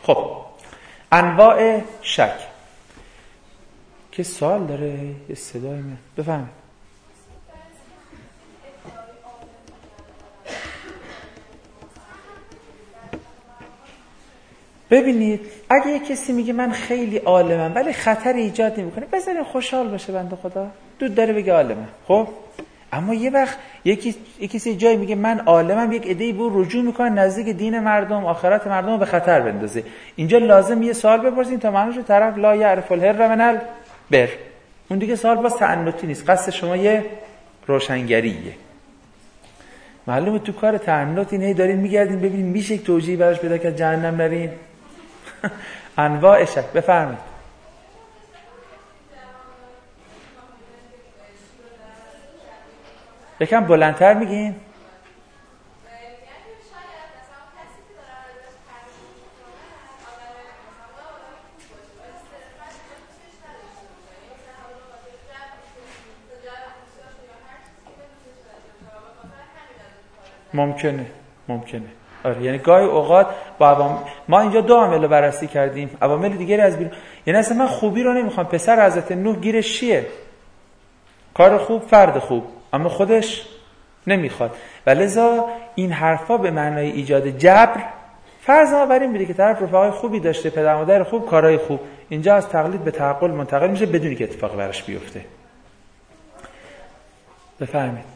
خب انواع شک. که سوال داره یه صدای من بفهمید. ببینید اگه یه کسی میگه من خیلی عالمم ولی خطر ایجاد نمیکنه، بذارین خوشحال باشه بنده خدا، دود داره بگه عالمم. خب اما یه وقت یکی کسی جایی میگه من عالمم، یک عده‌ای به رجوع میکنن نزدیک دین مردم، آخرت مردم رو به خطر بندازه. اینجا لازم یه سوال بپرسین تا معنیش طرف لا یعرف الهر من البر. اون دیگه سوال باز تعنتی نیست، قصد شما یه روشنگریه. معلومه تو کار تعنت اینه دارین میگردین ببینین میشه یک توجیهی براش پیدا کرد جهنم نرین. انواع شک بفرمایید. یکم بلندتر میگین. ممکنه آره، یعنی گاهی اوقات با ما اینجا دو عامل رو بررسی کردیم، عوامل دیگری از بیرون. یعنی اصلا من خوبی رو نمیخوام، پسر حضرت نوح گیرش چیه؟ کار خوب، فرد خوب، اما خودش نمیخواد. ولذا این حرفا به معنای ایجاد جبر فرض ما بر این بوده که طرف رفقای خوبی داشته، پدر مادر خوب، کارهای خوب، اینجا از تقلید به تعقل منتقل میشه بدون که اتفاق براش بیفته. بفرمایید.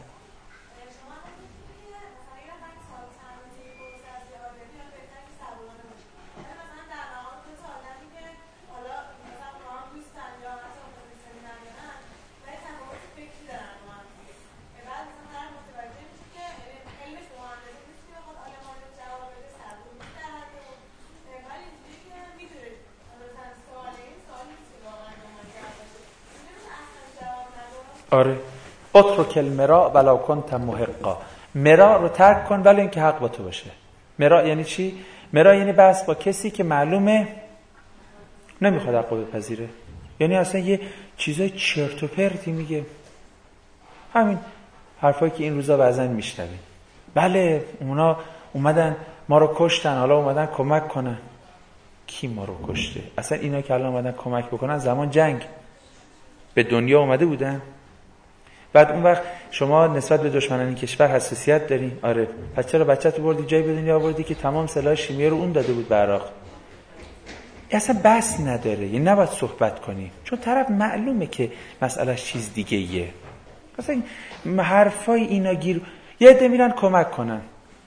آره، اترک المراء ولو کنت محقا. مرا رو ترک کن ولی اینکه حق با تو باشه. مرا یعنی چی؟ مرا یعنی بحث با کسی که معلومه نمیخواد حق بپذیره، یعنی اصلا یه چیزای چرت و پرتی میگه. همین حرفایی که این روزا بعضن میشنویم. بله اونا اومدن ما رو کشتن، حالا اومدن کمک کنن. کی ما رو کشته؟ اصلا اینا که الان اومدن کمک بکنن زمان جنگ به دنیا اومده بودن؟ بعد اون وقت شما نسبت به دشمنان کشور حساسیت دارین. آره، پس چرا بچه‌تو بردی جای به دنیا آوردی که تمام سلاح شیمیایی رو اون داده بود به عراق؟ اصلا بحث نداره، یعنی نباید صحبت کنیم چون طرف معلومه که مسئلهش چیز دیگه ایه. اصلا حرفای اینا گیر. یه عده میرن کمک کنن،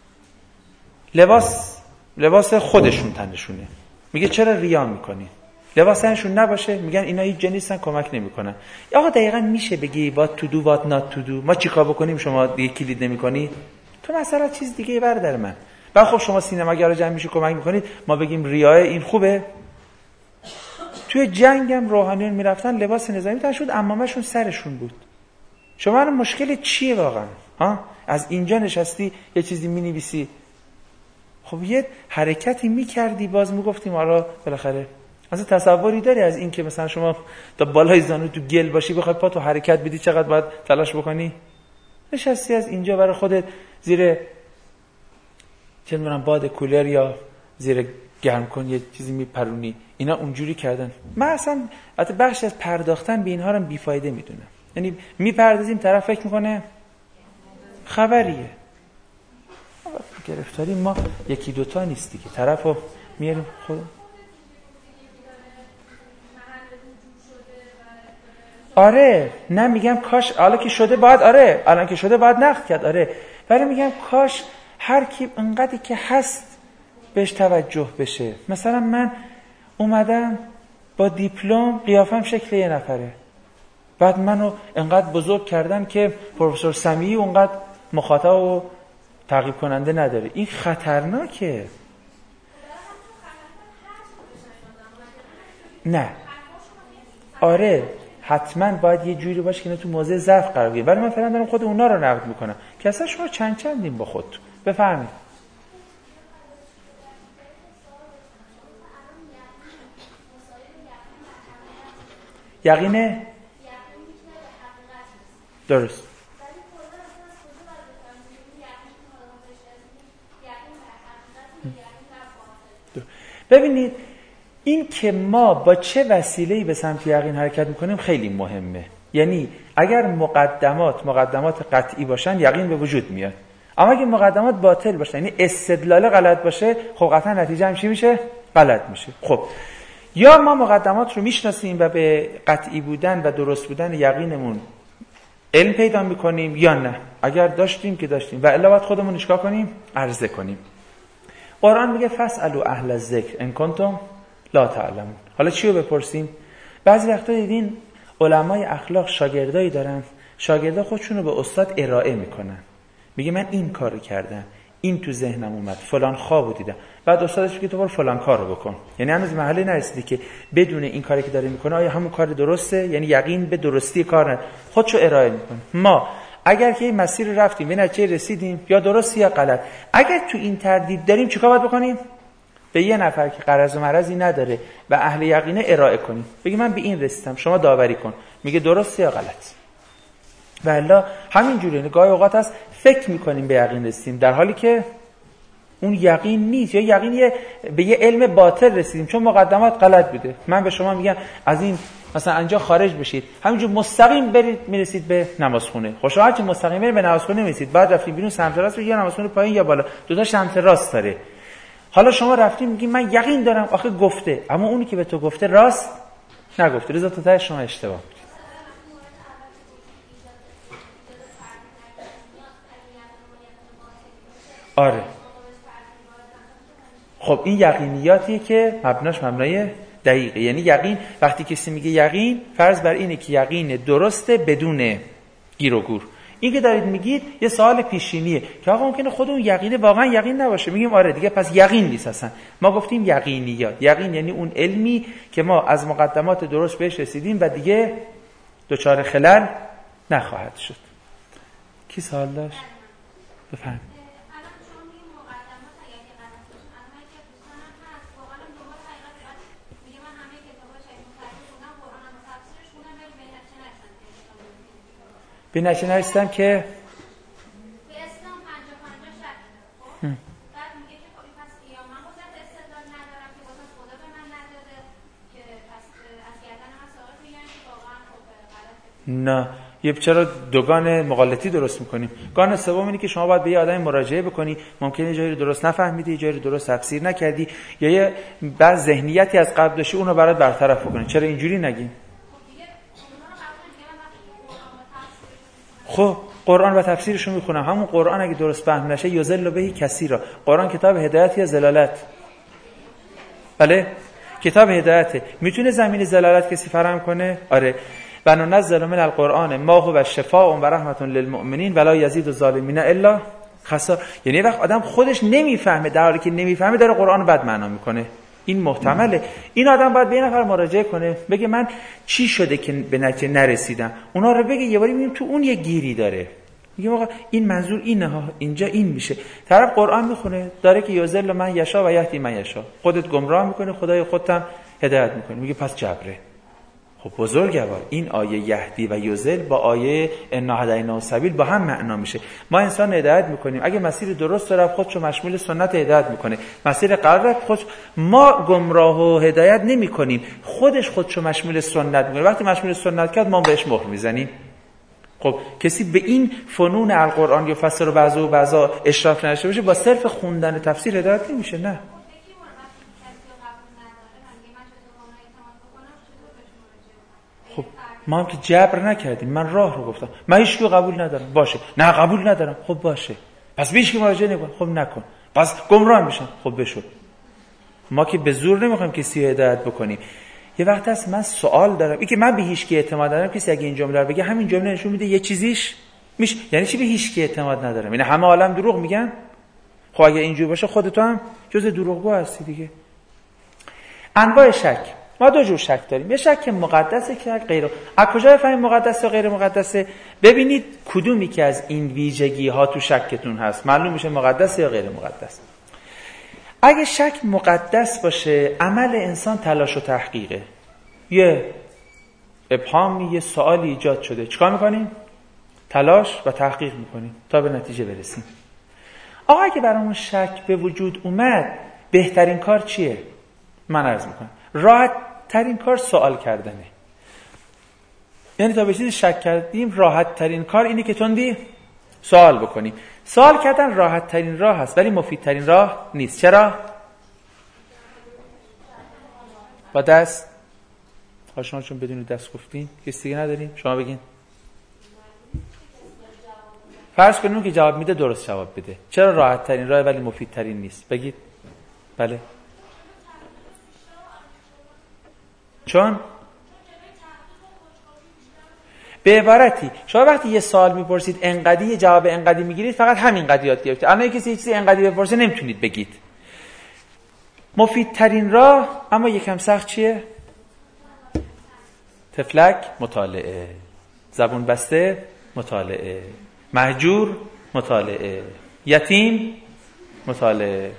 لباس خودشون تنشونه، میگه چرا ریا میکنی؟ لباسشون نباشه میگن اینا هیچ جنیسن کمک نمیکنن. آقا دقیقاً میشه بگی what to do what not to do؟ ما چیکار بکنیم شما دیگه کلید نمیکنی؟ تو مثلا چیز دیگه برادر من. بعد خب شما سینماگرا جمع میشه کمک میکنید، ما بگیم ریای این خوبه؟ توی جنگم روحانیون میرفتن لباس نظامی تن شد، عمامشون سرشون بود. شما الان مشکل چیه واقعا؟ ها؟ از اینجا نشستی یه چیزی مینویسی، خب یه حرکتی میکردی باز میگفتیم آره بالاخره. اصلا تصوری داری از این که مثلا شما تا بالای زانو تو گل باشی بخوای پا تو حرکت بدی چقدر باید تلاش بکنی؟ نشستی از اینجا برای خودت زیر چه می‌دونم باد کولر یا زیر گرم کن یه چیزی میپرونی. اینا اونجوری کردن. من اصلا حتی بخش از پرداختن به اینها رو بیفایده میدونم. یعنی میپردازیم طرف فکر میکنه خبریه. گرفتاری ما یکی دوتا نیستی که طرفو میاریم خود. آره نه میگم کاش حالا که شده باید، آره الان که شده باید نقد کرد، آره، ولی میگم کاش هر کی انقدری که هست بهش توجه بشه. مثلا من اومدم با دیپلم قیافم شکل یه نفره، بعد منو انقدر بزرگ کردن که پروفسور سمیعی اونقدر مخاطب و تعقیب کننده نداره. این خطرناکه. نه آره حتما باید یه جوری باشه که نه تو موضع ضعف قرار بگیره، ولی من فعلا دارم خود اونا رو نقد میکنم که اصلا شما چندین با خود. بفهمید. یقینه درست. ببینید این که ما با چه وسیله‌ای به سمت یقین حرکت میکنیم خیلی مهمه. یعنی اگر مقدمات قطعی باشن یقین به وجود میاد، اما اگه مقدمات باطل باشن یعنی استدلال غلط باشه خب قطعا نتیجه هم چی میشه؟ غلط میشه. خب یا ما مقدمات رو میشناسیم و به قطعی بودن و درست بودن یقینمون علم پیدا میکنیم یا نه. اگر داشتیم که داشتیم و الا باید خودمون چیکار کنیم؟ عرضه کنیم. قرآن میگه فاسألوا اهل الذکر ان کنتم لا تعلمون. حالا چی رو بپرسیم؟ بعضی وقتا دیدین علمای اخلاق شاگردایی دارن، شاگردا خودشون رو به استاد ارائه میکنن، میگه من این کارو کردم، این تو ذهنم اومد، فلان خوابو دیدم، بعد استادش میگه تو برو فلان کارو بکن. یعنی هنوز مرحله نرسیدی که بدون این کاری که داره میکنه آیا همون کار درسته، یعنی یقین به درستی کار خودشو ارائه میکنه. ما اگر که این مسیر رو رفتیم به نتیجه رسیدیم یا درست یا غلط، اگر تو این تردید داریم چیکار باید بکنیم؟ به یه نفر که غرض و مرضی نداره و اهل یقینه ارائه کنیم، بگی من به این رسیدم شما داوری کن، میگه درسته یا غلط. والا همین جوریه. گاهی اوقات هست فکر میکنیم به یقین رسیدیم در حالی که اون یقین نیست، یا یقین به یه علم باطل رسیدیم چون مقدمات غلط بوده. من به شما میگم از این مثلا اینجا خارج بشید، همینجور مستقیم برید میرسید به نمازخونه. خوشحال چه مستقیم برید به نمازخونه میرسید، بعد رفتید بیرون سمت راست یا نمازخونه پایین یا بالا، دو تا سمت راست داره. حالا شما رفتید میگی من یقین دارم، آخه گفته، اما اونی که به تو گفته راست نگفته، لذا تو ته شما اشتباه. آره خب این یقینیاتیه که مبناش مبنای دقیقه. یعنی یقین وقتی کسی میگه یقین، فرض بر اینه که یقین درسته بدون گیر و گور. این که دارید میگید یه سوال پیشینیه که آقا ممکنه خود اون یقینه واقعا یقین نباشه. میگیم آره دیگه پس یقین نیست اصلا. ما گفتیم یقینیات. یقین یعنی اون علمی که ما از مقدمات درست بهش رسیدیم و دیگه دچار خلل نخواهد شد. کی سوال داشت؟ بفرمایید. به نتیجه نرسیدم که به اسلام 50-50 شک. بعد میگه که خب پس یا من قدرت استدلال ندارم که واسه خدا به من نداده که پس از گردن من سوال میگن که واقعا خب غلطه. نه یه چرا دوگان مغالطی درست میکنیم. گان سوم اینه که شما باید به یه آدمی مراجعه بکنی، ممکنه یه جایی رو درست نفهمیدی، یه جایی رو درست تفسیر نکردی، یا یه بعض ذهنیتی از قبل داشتی اون رو برات برطرف بکنی. چرا اینجوری نگیم؟ خب قرآن و تفسیرش رو میخونم، همون قرآن اگه درست فهم نشه یضل به کثیرا. قرآن کتاب هدایت یا ضلالت؟ بله کتاب هدایته. میتونه زمین ضلالت کسی فراهم کنه؟ آره. و ننزل من القرآن ما هو شفاء و رحمت للمؤمنین ولا یزید الظالمین الا خسار. یعنی وقت آدم خودش نمیفهمه، در حالی که نمیفهمه داره قرآن بد معنا میکنه. این محتمله. این آدم باید به یه نفر مراجعه کنه، بگه من چی شده که به نتیجه نرسیدم، اونا رو بگه. یه باری میبینیم تو اون یه گیری داره، میگه آقا این منظور اینه ها، اینجا این میشه. طرف قرآن میخونه داره که یضل من یشاء و یهدی من یشاء، خودت گمراه میکنه خدای خودت هم هدایت میکنه. میگه پس جبره. خب بزرگوار این آیه یهدی و یضل با آیه انا هدیناه السبیل با هم معنا میشه. ما انسان هدایت میکنیم، اگه مسیر درست رفت خودشو مشمول سنت هدایت میکنه، مسیر غلط رفت خودش. ما گمراه و هدایت نمیکنیم، خودشو مشمول سنت میکنه. وقتی مشمول سنت کرد ما بهش مهر میزنیم. خب کسی به این فنون القرآن یا فسر و بعضا اشراف نشه باشه با صرف خوندن تفسیر هدایت نمیشه. نه خب ما هم که جبر نکردیم، من راه رو گفتم، من هیچ قبول ندارم، باشه. نه قبول ندارم، خب باشه. پس بیش که مراجعه نکن، خب نکن. پس گمراه میشن، خب بشو. ما که به زور نمیخوایم کسی رو هدایت بکنیم. یه وقت هست من سوال دارم، این که من به هیچ کی اعتماد ندارم، کسی اگه این جمله رو بگه همین جمله نشون میده یه چیزیش میشه. یعنی چی به هیچ کی اعتماد ندارم؟ یعنی همه عالم دروغ میگن؟ خب اگه اینجوری باشه خودت هم جز دروغگو هستی دیگه. انواع شک، ما دو جور شک داریم. یه شک مقدسه که غیر. از کجا بفهمیم مقدسه و غیر مقدسه؟ ببینید کدومی که از این ویژگی ها تو شکتون هست معلوم میشه مقدسه یا غیر مقدس. اگه شک مقدس باشه عمل انسان تلاش و تحقیقه. یه ابهامی، یه سوالی ایجاد شده، چیکار میکنیم؟ تلاش و تحقیق میکنیم تا به نتیجه برسیم. آقا اگه برامون شک به وجود اومد بهترین کار چیه؟ من عرض میکنم راحت ترین کار سوال کردنه. یعنی تا به چیزی شک کردیم راحت ترین کار اینه که تندی سوال بکنیم. سوال کردن راحت ترین راه هست ولی مفید ترین راه نیست. چرا؟ با دست شما چون بدون دست گفتین کسی دیگه نداریم شما بگین. فرض کنیم اون که جواب میده درست جواب بده. چرا راحت ترین راه ولی مفید ترین نیست؟ بگید. بله چون به عبارتی شما وقتی یه سوال میپرسید انقدی یه جواب انقدی میگیرید فقط همین قضیه یاد گرفتید. الان کسی چیزی انقدی بپرسه نمیتونید بگید. مفید ترین راه اما یکم سخت چیه؟ تفلک مطالعه، زبون بسته مطالعه، مهجور مطالعه، یتیم مطالعه.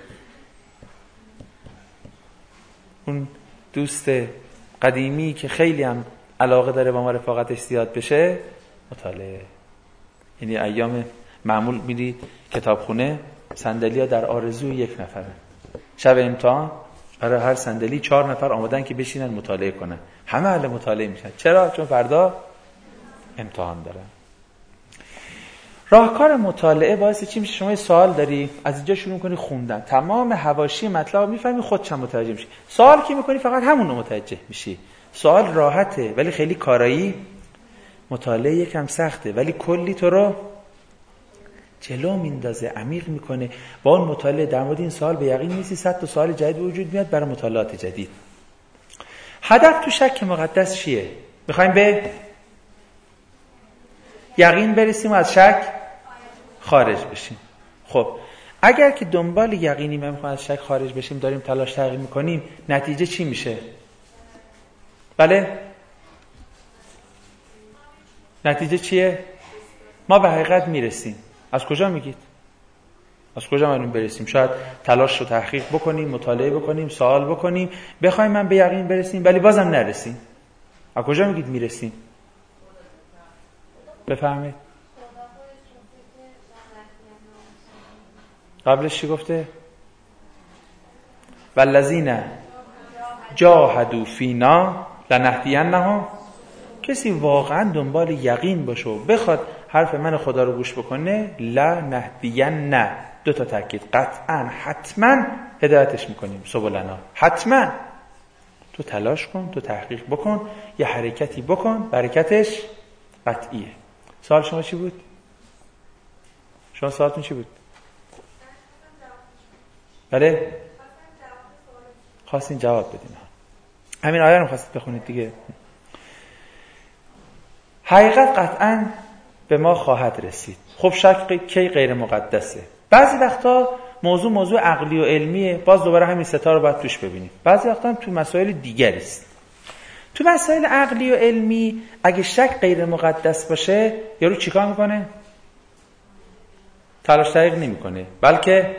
اون دوست قدیمی که خیلی هم علاقه داره با ما رفاقتش زیاد بشه مطالعه. یعنی ایام معمول میری کتابخونه صندلی‌ها در آرزوی یک نفره. شب امتحان برای هر صندلی 4 نفر آمدن که بشینن مطالعه کنن. همه اهل مطالعه میشن. چرا؟ چون فردا امتحان دارن. راهکار مطالعه باعث چی میشه؟ شما یه سوال داری از اینجا شروع کنی خوندن تمام حواشی مطلب میفهمی خودت متوجه میشی. سوال کی میکنی فقط همون رو متوجه میشی. سوال راحته ولی خیلی کارایی. مطالعه یکم سخته ولی کلی تو رو جلو میندازه، عمیق میکنه. با اون مطالعه در مورد این سوال به یقین نیستی 100 تا سوال جدید وجود میاد برای مطالعات جدید. هدف تو شک مقدس چیه؟ میخوایم به یقین برسیم و از شک خارج بشیم. خب اگر که دنبال یقینیم و میخوایم از شک خارج بشیم داریم تلاش تغییر میکنیم نتیجه چی میشه؟ بله؟ نتیجه چیه؟ ما به حقیقت میرسیم. از کجا میگید؟ از کجا معلوم برسیم؟ شاید تلاش رو تحقیق بکنیم، مطالعه بکنیم، سوال بکنیم، بخوایم من به یقین برسیم ولی بازم نرسیم. از کجا میگید میرسیم؟ بفهمید. قبلش چی گفته؟ والذین جاهدوا فینا لنهدینهم. کسی واقعا دنبال یقین باشه و بخواد حرف من خدا رو گوش بکنه لنهدین، 2 تا تاکید، قطعا حتما هدایتش میکنیم سبلنا. حتما تو تلاش کن، تو تحقیق بکن، یه حرکتی بکن، برکتش قطعیه. سوال شما چی بود؟ شما سوالتون چی بود؟ بله؟ خواستین جواب بدین. همین آیه رو خواستید بخونید دیگه. حقیقت قطعاً به ما خواهد رسید. خب شک کی غیر مقدسه. بعضی وقتا موضوع عقلی و علمیه، باز دوباره همین ستا رو باید توش ببینیم. بعضی وقتا هم تو مسائل دیگری است. تو مسائل عقلی و علمی اگه شک غیر مقدس باشه یارو چیکار میکنه؟ تلاش تحقیق نمیکنه، بلکه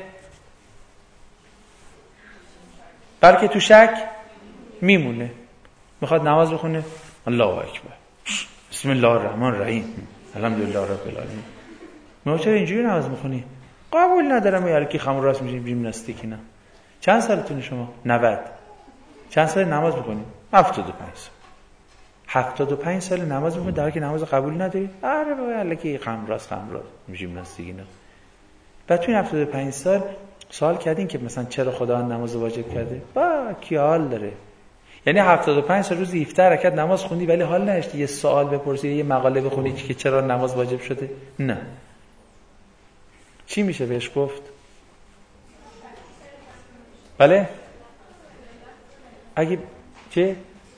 تو شک میمونه. میخواد نماز بخونه الله اکبر بسم الله الرحمن الرحیم الحمدلله رب العالمین. ما چرا اینجوری نماز میخونی؟ قبول ندارم یارو کی خمر راست میشیم ژیمناستیک اینا. چند سالتونه شما؟ 90. چند سال نماز میخونی؟ 75 سال. 75 سال نماز میخونی در حالی که نماز قبول نداری؟ آره بابا الکی خمر راست ژیمناستیک اینا. بعد تو 75 سال سوال کردین که مثلا چرا خدا نماز واجب کرده؟ با کی حال داره؟ یعنی 75 سال روزی 17 رکعت نماز خوندی ولی حال نداشتی یه سوال بپرسی، یه مقاله بخونی که چرا نماز واجب شده؟ نه. چی میشه بهش گفت؟ بله؟ اگه چه؟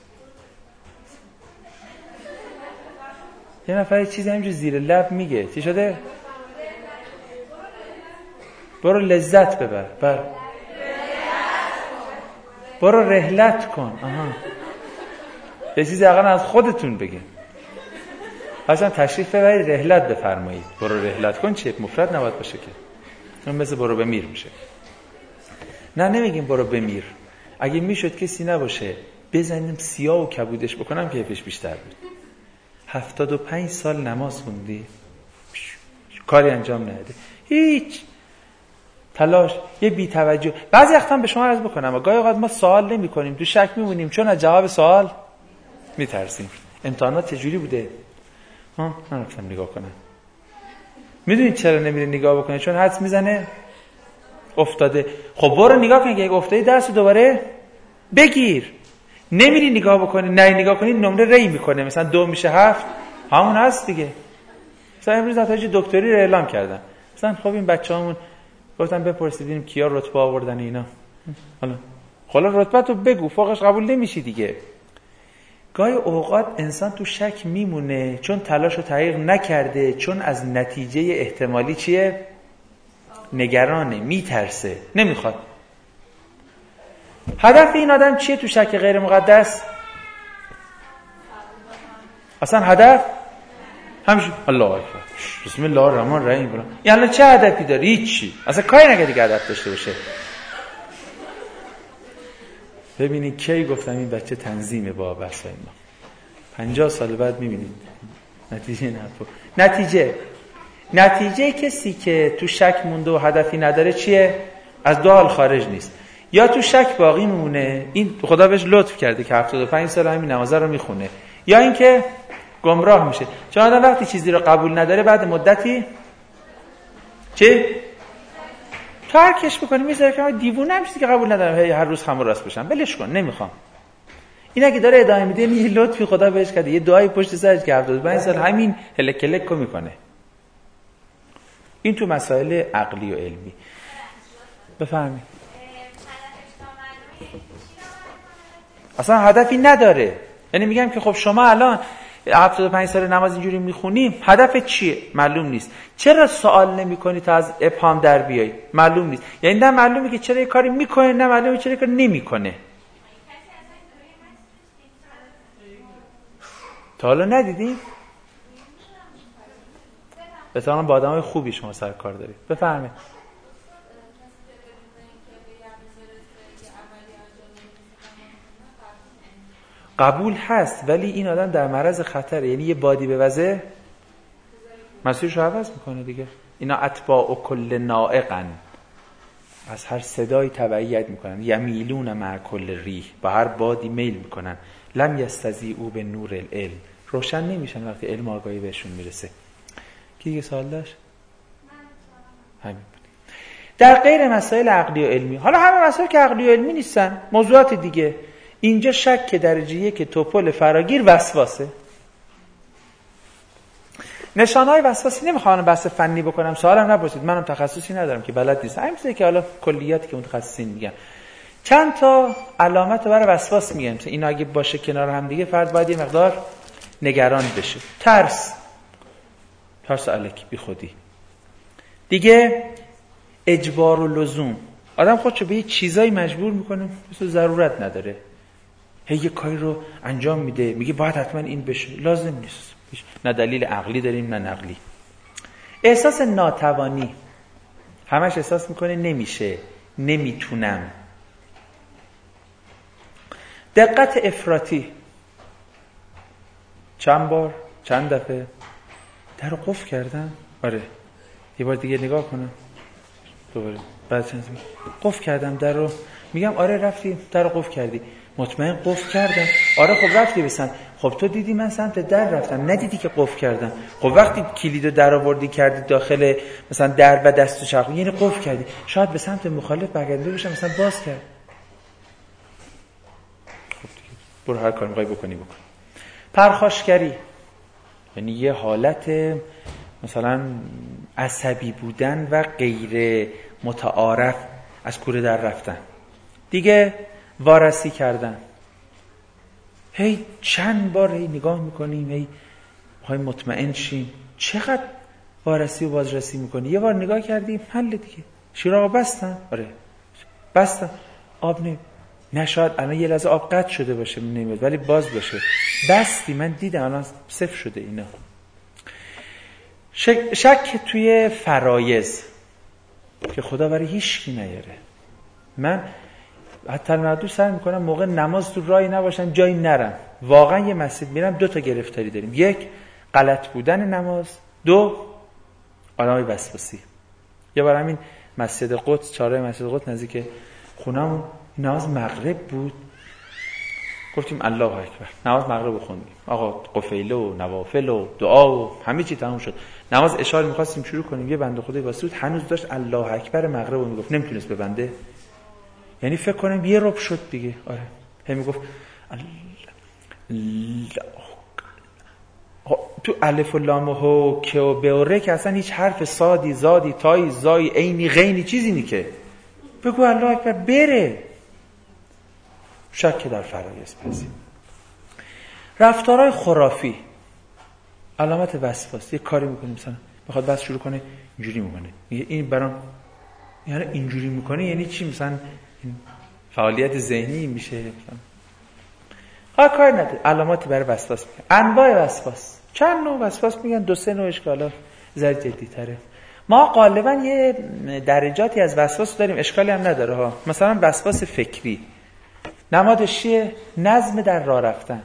یه نفر چیزی همینجور زیر لب میگه چی شده؟ برو لذت ببر. برو رحلت کن. یه چیزی اقلا از خودتون بگه. اصلا تشریف ببرید رحلت بفرمایید. برو رحلت کن چیه؟ مفرد نباید باشه که. اون مثل برو بمیر میشه. نه نمیگیم برو بمیر. اگه میشد کسی نباشه بزنیم سیاه و کبودش بکنم که کیفش بیشتر بود. 75 سال نماز خوندی کاری انجام نده. هیچ تلاش، یه بی‌توجه. بعضی وقتا به شما عرض بکنم گاهی اوقات ما سوال نمی‌کنیم، تو شک می‌مونیم چون از جواب سوال می‌ترسیم. امتحانات چجوری بوده؟ من رفتم نگاه کنم. میدونید چرا نمیره نگاه بکنه؟ چون حدس میزنه افتاده. خب برو نگاه کن، اگه افتادی درس رو دوباره بگیر. نمیری نگاه بکنی، نه نگاه کنی نمره ری میکنه، مثلا 2 میشه 7، همون هست دیگه. مثلا امروز نتایج دکتری رو اعلام کردن، مثلا خب این بچه‌هامون گفتن بپرسیدیم کیا رتبه آوردن اینا. حالا رتبه‌تو بگو، فوقش قبول نمیشی دیگه. گاهی اوقات انسان تو شک میمونه چون تلاش و تحقیق نکرده، چون از نتیجه احتمالی چیه؟ نگرانه، میترسه، نمیخواد. هدف این آدم چیه تو شک غیر مقدس؟ اصلا هدف همش الله اکبر بسم الله الرحمن الرحیم بلا. یعنی چه هدفی داری؟ هیچی. اصلا کاری نگه دیگه هدف داشته باشه. ببینید کی گفتم این بچه تنظیمه با بحثای ما. 50 سال بعد میبینید نتیجه کسی که تو شک مونده و هدفی نداره چیه؟ از دو حال خارج نیست. یا تو شک باقی میمونه، این خدا بهش لطف کرده که 75 سال همین نمازه رو میخونه، یا اینکه گمراه میشه. چون آدم وقتی چیزی رو قبول نداره بعد مدتی چی؟ ترکش میکنه، میذاره که دیوونه میشه که قبول ندارم هر روز خمر راست بشم، ولش کن نمیخوام. این اگه داره ادامه میده یه لطفی خدا بهش کرده، یه دعای پشت سرش که 75 سال همین هلک میکنه. این تو مسائل عقلی و علمی. بفهمید اصلا هدفی نداره. یعنی میگم که خب شما الان 75 سال نماز اینجوری میخونیم، هدف چیه؟ معلوم نیست. چرا سوال نمیکنی تا از ابهام در بیای؟ معلوم نیست. یعنی نه معلومه که چرا یه کاری میکنه، نه معلومه چرا یه کاری نمیکنه. تا حالا ندیدی؟ به‌طور با آدمای خوبی شما سر کار دارید. بفرمایید. قبول هست ولی این آدم در معرض خطره. یعنی یه بادی بوزه مسیرشو عوض میکنه دیگه. اینا اتباع و کل نائقن، از هر صدایی تبعیت میکنن. یمیلون مع کل ریح، با هر بادی میل میکنن. لم یستضیئوا به نور العلم، روشن نمیشن وقتی علم آگاهی بهشون میرسه. کی دیگه سوال داشت؟ همین. در غیر مسائل عقلی و علمی، حالا همه مسائل که عقلی و علمی نیستن، موضوعات دیگه، اینجا شک درجه 1 توپل فراگیر وسواسه. نشانهای وسواسی نمیخوام بحث فنی بکنم، سوالم نپرسید، منم تخصصی ندارم که بلد نیستم. همین چیزی که حالا کلیاتی که متخصصین میگن. چند تا علامت برای وسواس میگم، اینا اگه باشه کنار هم دیگه فرد باید یه مقدار نگران بشه. ترس الکی بی خودی. دیگه اجبار و لزوم، آدم خودشو به یه چیزایی مجبور میکنه مثل ضرورت نداره، هی یه کاری رو انجام میده، میگه باید حتما این بشه، لازم نیست. نه دلیل عقلی داریم نه نقلی. احساس ناتوانی، همش احساس میکنه نمیشه، نمیتونم. دقت افراطی، چند دفعه در رو قفل کردم، آره یه بار دیگه نگاه کنم، دوباره بعد چند قفل کردم در رو، میگم آره رفتی در رو قفل کردی، مطمئن قفل کردم، آره خب رفتی به سمت، خب تو دیدی من سمت در رفتم، ندیدی که قفل کردم. خب وقتی کلیدو در آوردی کردی داخل مثلا در و دست و چرخ، یعنی قفل کردی، شاید به سمت مخالف برگردی بشم مثلا باز کرد. خب دیگه برو هر کاری می‌خوای بکنی بکن. پرخاشگری، یعنی یه حالت مثلا عصبی بودن و غیر متعارف از کوره در رفتن. دیگه وارسی کردن، هی چند بار هی نگاه میکنیم، هی میخوایم مطمئن شیم. چقدر وارسی و بازرسی میکنی؟ یه بار نگاه کردیم حل دیگه. شیراغ بستن؟ آره بستن، آب نه شاید الان یه لحظه آب قطع شده باشه نمیاد ولی باز باشه، بستی من دیدم الان صفر شده. اینا شک توی فرایض که خدا برای هیچ کی نیاره. من حتی المحدود سعی میکنم موقع نماز تو راهی نباشم جایی نرم. واقعا یه مسجد میرم 2 تا گرفتاری داریم، 1 غلط بودن نماز، 2 آدمای وسواسی. یه بار همین مسجد قدس، چهارراه مسجد قدس نزدیک خونمون، نماز مغرب بود. گفتیم الله اکبر، نماز مغرب خوندیم. آقا قفیله و نوافل و دعا و همه چی تموم شد. نماز عشا رو می‌خواستیم شروع کنیم، یه بنده خدای واسه بود هنوز داشت الله اکبر مغرب رو میگفت، نمیتونست ببنده. یعنی فکر کنم یه ربع شد دیگه. آره هی میگفت تو الف و لام و ه که و ب و ر که اصلا هیچ حرف صادی زادی تایی زایی عینی غینی چیزی نی که بگو الله اکبر بره. شک در فرایض پذیر. رفتارهای خرافی علامت وسواس. یه کاری میکنیم مثلا بخواد بس شروع کنه اینجوری میکنه، میگه این برام یعنی اینجوری میکنه یعنی چی؟ مثلا فعالیت ذهنی میشه مثلا. کار نداره. علاماتی برای وسواس میگن. انواع وسواس چند نوع وسواس میگن، 2-3 نوع اشکالا زیاد جدی تره. ما غالبا یه درجاتی از وسواس داریم، اشکالی هم نداره ها. مثلا وسواس فکری نمادش چیه؟ نظم در راه رفتن.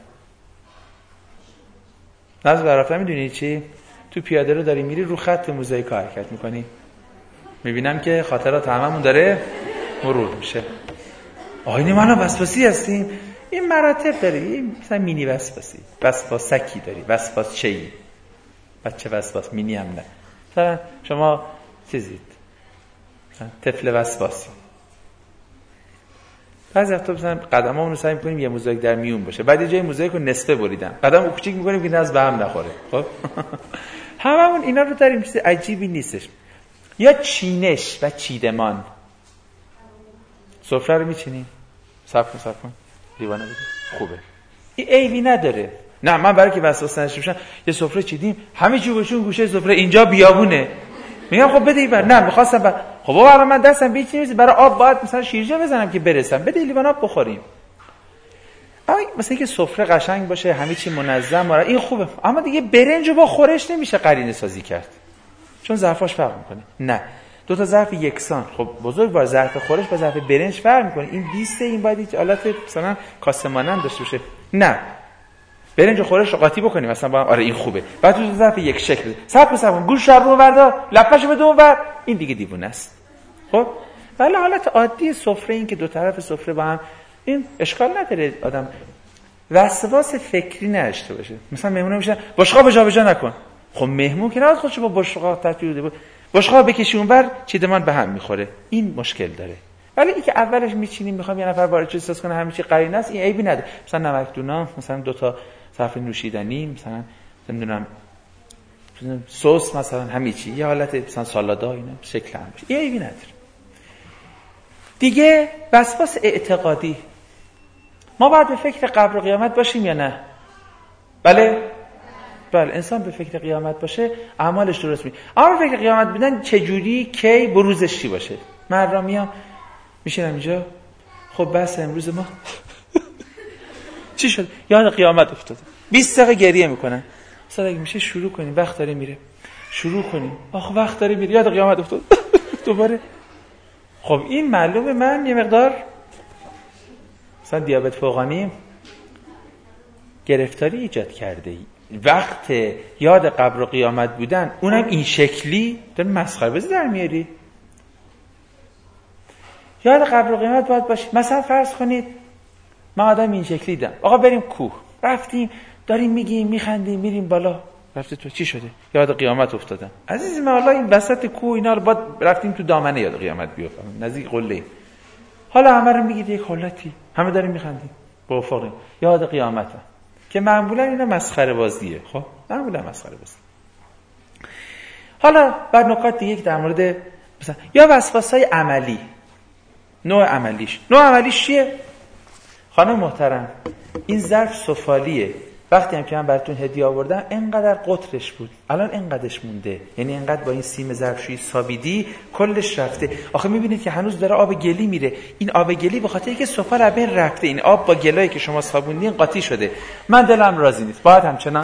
نظم در راه رفتن میدونی چی؟ تو پیاده رو داری میری رو خط موزاییک حرکت میکنی، میبینم که خاطرات هممون داره مرور میشه. آینه ما الان وسواسی هستیم. این مراتب داره. این مثلا مینی وسواسی، وسواسکی داری، وسواس چی؟ بچه وسواس، مینی هم نه. مثلا شما چیزید طفل وسواسی. بعضی وقتا مثلا قدمامون رو سعی می‌کنیم یه موزاییک در میون باشه، بعد یه جای موزاییک رو نصفه بریدم، قدمو کوچیک می‌کنیم که ناز به هم نخوره. خب هممون اینا رو داریم، چیز عجیبی نیستش. یا چینش و چیدمان. سفره رو میچینیم، صف کن لیوانه بده، خوبه، این عیبی نداره. نه من برای که وسواس نشم یه سفره چیدیم همه چی گوشون گوشه سفره، اینجا بیابونه، میگم خب بده این نه می‌خواستم خب برای من دستم به چیزی برای آب باید مثلا شیرجه بزنم که برسم، بده لیوان آب بخوریم. مثلا که سفره قشنگ باشه، همه چی منظم، این خوبه. اما دیگه برنجو با خورش نمیشه قرینه سازی کرد، چون ظرفاش فرق میکنه. نه دو تا ظرف یکسان، خب بزرگ با ظرف خورش با ظرف برنج فرق میکنه. این دیسته، این باید هیچ حالت مثلا کاسه مانند داشته باشه. نه برنج و خورش رو قاطی بکنیم مثلا با هم. آره این خوبه. بعد تو ظرف یک شکل صبر گوش رو وردا لپاشو بده اونور، این دیگه دیوونه است. خب ولی حالت عادی سفره، این که دو طرف سفره با هم، این اشکال نداره. آدم وسواس فکری نداشته باشه. مثلا مهمون میشن بشقاب جابجا نکن. خب مهمون که نباید خودشو با بشقاب تطبیق بده، بشقاب بکشی اونور چیدمان به هم میخوره، این مشکل داره. ولی این که اولش میچینیم میخوام یه نفر وارد چیز ساز کنه همه چی قرینه است، این عیبی نداره. مثلا نمکدونا، مثلا دو تا صرف نوشیدنی، مثلا نمیدونم سس، مثلا همه چی یه حالت مثلا سالادا اینا شکل هم میشه، عیبی نداره. دیگه وسواس اعتقادی. ما باید به فکر قبر و قیامت باشیم یا نه؟ بله انسان به فکر قیامت باشه اعمالش درست میشه. اما به فکر قیامت بودن چجوری، کی، بروزش چی باشه؟ من را میام میشینم اینجا، خب بس امروز ما چی شد؟ یاد قیامت افتاده، 20 دقیقه گریه میکنن. مثلا اگه میشه شروع کنیم، وقت داره میره، شروع کنیم، آخه وقت داره میره، یاد قیامت افتاد دوباره. خب این معلومه من یه مقدار مثلا دیابت فوقانی گرفتاری ایجاد کرده. وقت یاد قبر و قیامت بودن، اونم این شکلی داره مسخره بازی در میاری. یاد قبر و قیامت باید باشه. مثلا فرض کنید من آدم این شکلی دیدم، آقا بریم کوه، رفتیم داریم میگیم میخندیم میریم بالا، رفته تو چی شده؟ یاد قیامت افتادم. عزیز من حالا این وسط کوه اینا رو بعد رفتیم تو دامنه یاد قیامت بیافتم، نزدیک قله. حالا همه رو میگید یک حالتی، همه داریم میخندیم با افاقیم، یاد قیامت هم. که معمولا اینا مسخره بازیه. خب معمولا مسخره بازی. حالا بعد نکات دیگه در مورد مثلا یا وسواسای عملی. نوع عملیش چیه؟ خانم محترم، این ظرف سفالیه. وقتی هم که من براتون هدیه آوردم اینقدر قطرش بود، الان اینقدرش مونده، یعنی اینقدر با این سیم ظرفشویی سابیدی کلش رفته. آخه میبینید که هنوز داره آب گلی میره. این آب گلی به خاطر اینکه سفال از بین رفته، این آب با گلایی که شما صابوندین قاطی شده. من دلم راضی نیست، باید همچنان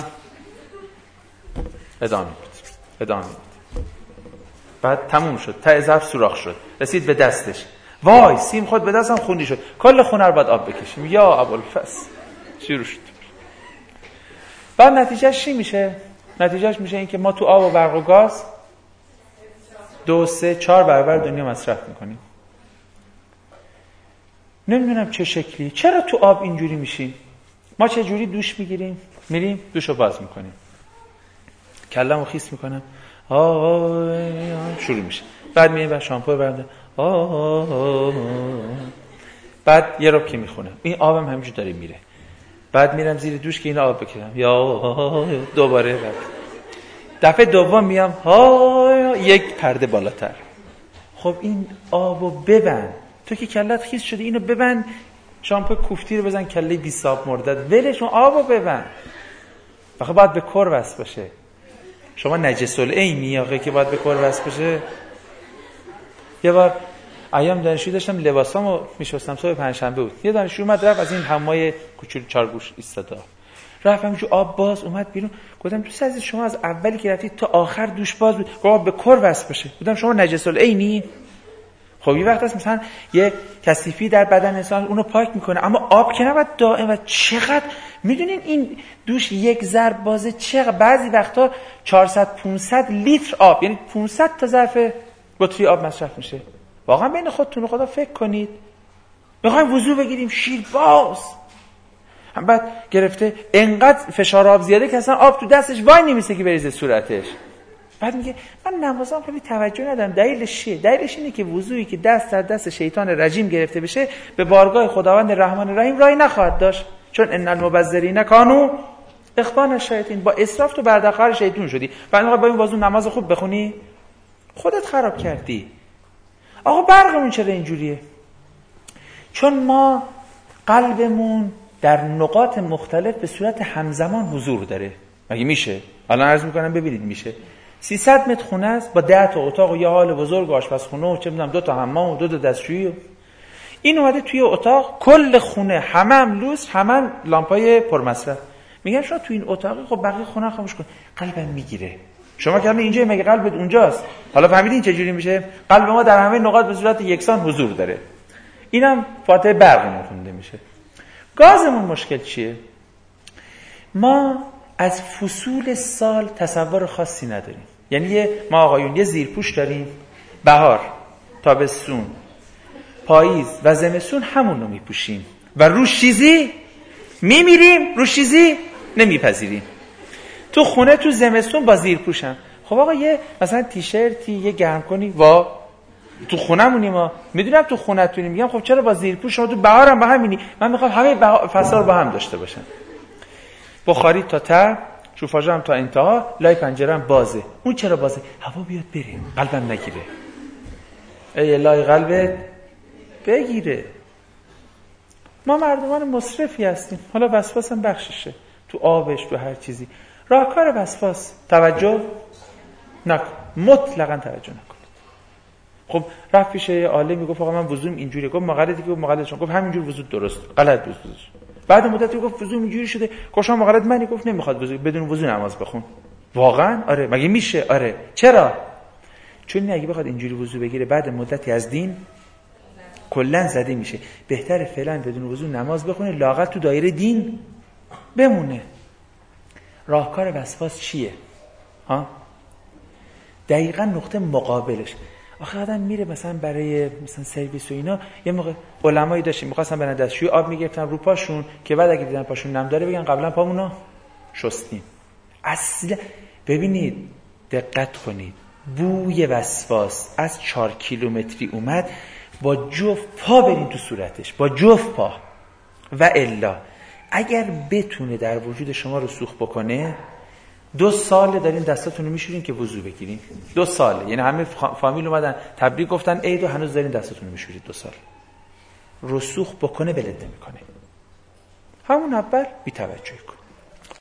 ادامه بدید. بعد تموم شد، ته ظرف سوراخ شد، رسید به دستش، وای سیم خود به دستم خوندی شد، کل خونه رو باید آب بکشیم. یا ابوالفضل شروع شد. بعد نتیجهش چی میشه؟ نتیجهش میشه این که ما تو آب و برق و گاز 2 3 4 برابر دنیا مصرف میکنیم. نمیدونم چه شکلی. چرا تو آب اینجوری میشیم؟ ما چه جوری دوش میگیریم؟ میریم دوشو باز میکنیم، کلمو خیس میکنم، شروع میشه. بعد میریم و شامپو برنده، بعد یه رب که میخونم، این آبم همینجور داره میره. بعد میرم زیر دوش که این آب بکشم، یا دوباره بعد دفعه دوم میام یک پرده بالاتر. خب این آبو ببند، تو که کلت خیس شده اینو ببند، شامپو کوفتی رو بزن کله بی صاب مردد، ولشون آبو ببند. بخاطر باید به کور وصل باشه. شما نجس العینی آخه که باید به کور وصل باشه. یه بار ایام دانشجو داشتم لباسامو میشستم، صبح پنجشنبه بود، یه دانشجو اومد رفت از این حمامای کوچولو چارگوش ایستادا، رفت همینجور آب باز اومد بیرون. گفتم دوست عزیز شما از اولی که رفتید تا آخر دوش باز بود، گفت به کور وصل باشه. گفتم شما نجس العینی؟ خب یه وقت هست مثلا یه کثیفی در بدن انسان اونو پاک میکنه، اما آب که نباید دائم. و چقدر میدونین این دوش یک ضرب بازه چقدر بعضی وقتا 400 500 لیتر آب، یعنی 500 تا ظرف بطری آب مصرف میشه. واقعا بین خودتون خدا فکر کنید. میخوایم وضو بگیریم شیر باز، هم بعد گرفته انقدر فشار آب زیاده که اصلا آب تو دستش وای نمیسه که بریزه صورتش. بعد میگه من نمازام خیلی توجه ندارم. دلیلش چیه؟ دلیلش اینه که وضویی که دست در دست شیطان رجیم گرفته بشه به بارگاه خداوند رحمان رحیم راهی نخواهد داشت، چون ان المبذرین کانوا اخوان الشیاطین. با اسراف تو برده‌خوار شیطان شدی. بعد با این وضو نماز خوب بخونی خودت خراب کردی. آقا برقمون چرا اینجوریه؟ چون ما قلبمون در نقاط مختلف به صورت همزمان حضور داره. مگه میشه؟ الان عرض میکنم ببینید میشه. 300 متر خونه است با 10 تا اتاق و یه حال بزرگ، آشپزخونه و چه میدونم 2 تا حمام و 2 تا دستشویی. این اومده توی اتاق، کل خونه همم لوس، همم لامپای پرمصرف. میگن شما تو این اتاقی، خب بقیه خونه خاموش کن. قلبم میگیره. شما که اینجا مگه قلبت اونجاست؟ حالا فهمیدین چه جوری میشه؟ قلب ما در همه نقاط به صورت یکسان حضور داره. اینم فاتحه برقمون خونده میشه. گازمون مشکل چیه؟ ما از فصول سال تصور خاصی نداریم. یعنی ما آقایون یه زیرپوش داریم، بهار، تابستون، پاییز و زمستون همون رو میپوشیم و روش چیزی میمیریم، روش چیزی نمیپذیریم. تو خونه تو زمستون با زیرپوشم. خب آقا یه مثلا تیشرتی یه گرم کنی تو خونمونی، ما میدونم تو خونتونی، میگم خب چرا با زیرپوش؟ شما تو بهارم با همینی. من میخوام همه فصل با هم داشته باشن. بخاری تا ته، شوفاژم تا انتها، لای پنجره‌ام بازه. اون چرا بازه؟ هوا بیاد بره، قلبم نگیره. ای لای قلبت بگیره. ما مردمان مصرفی هستیم. حالا وسواس هم بخششه، تو آبش، تو هر چیزی. راهکار وسواس توجه نکن، مطلقاً توجه نکن. خب رفت پیش عالمی گفت آقا من وضوم اینجوریه. گفت مغلطی، گفت مغلط شد. گفت همینجور وضو درست، غلط وضو. بعد مدتی گفت وضو اینجوری شده. گفت شما مغلط منی؟ گفت نمیخواد وضو بدون وضو نماز بخون. واقعا؟ آره. مگه میشه؟ آره. چرا؟ چون اگه بخواد اینجوری وضو بگیره بعد مدتی از دین کلا زده میشه. بهتره فعلا بدون وضو نماز بخونه، لااقل تو دایره دین بمونه. راهکار وسواس چیه؟ ها؟ دقیقاً نقطه مقابلش. آخه آدم میره مثلا برای مثلا سرویس و اینا، یه موقع علمایی داشتیم می‌خواستن برن دستشویی آب میگرفتن رو پاشون که بعد اگه دیدن پاشون نم داره بگن قبلا پامونو شستیم. اصلا ببینید، دقت کنید، بوی وسواس از 4 کیلومتری اومد، با جفت پا برین تو صورتش، با جفت پا. و الا اگر بتونه در وجود شما رو سوخ بکنه، 2 سال دارین دستاتون رو میشورین که وضو بگیرین. 2 سال، یعنی همه فامیل اومدن تبریک گفتن عید و هنوز دارین دستاتون رو میشورید. 2 سال رسوخ بکنه ولت نمیکنه. همون اول بی توجهی کن.